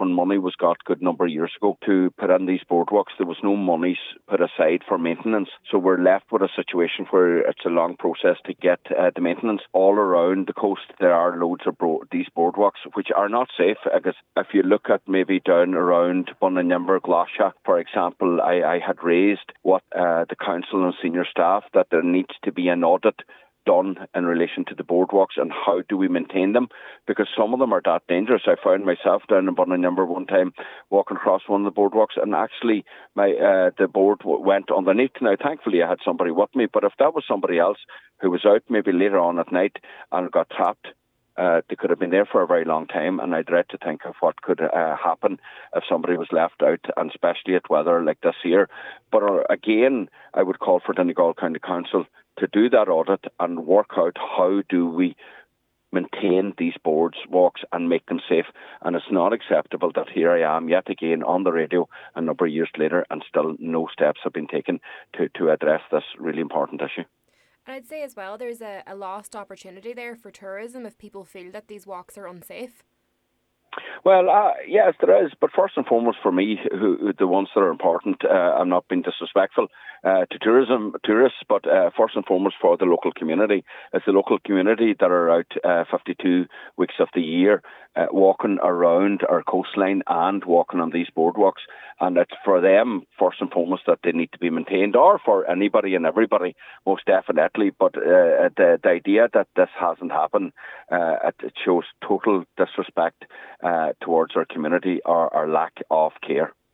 when money was got a good number of years ago to put in these boardwalks, there was no monies put aside for maintenance. So we're left with a situation where it's a long process to get the maintenance. All around the coast, there are loads of these boardwalks, which are not safe. Because if you look at maybe down around Bunanyimber, Glashach, for example, I had raised what the council and senior staff that there needs to be an audit done in relation to the boardwalks and how do we maintain them, because some of them are that dangerous. I found myself down in Bunanyimber one time walking across one of the boardwalks and actually the board went underneath. Now thankfully I had somebody with me, but if that was somebody else who was out maybe later on at night and got trapped, they could have been there for a very long time, and I dread to think of what could happen if somebody was left out, and especially at weather like this year. But again, I would call for Donegal County Council to do that audit and work out how do we maintain these boardwalks and make them safe. And it's not acceptable that here I am yet again on the radio a number of years later and still no steps have been taken to address this really important issue. And I'd say as well, there's a lost opportunity there for tourism if people feel that these walks are unsafe. Well, yes, there is. But first and foremost for me, the ones that are important, I'm not being disrespectful to tourists, but first and foremost for the local community. It's the local community that are out 52 weeks of the year walking around our coastline and walking on these boardwalks. And it's for them, first and foremost, that they need to be maintained, or for anybody and everybody, most definitely. But the idea that this hasn't happened, it shows total disrespect towards our community or our lack of care.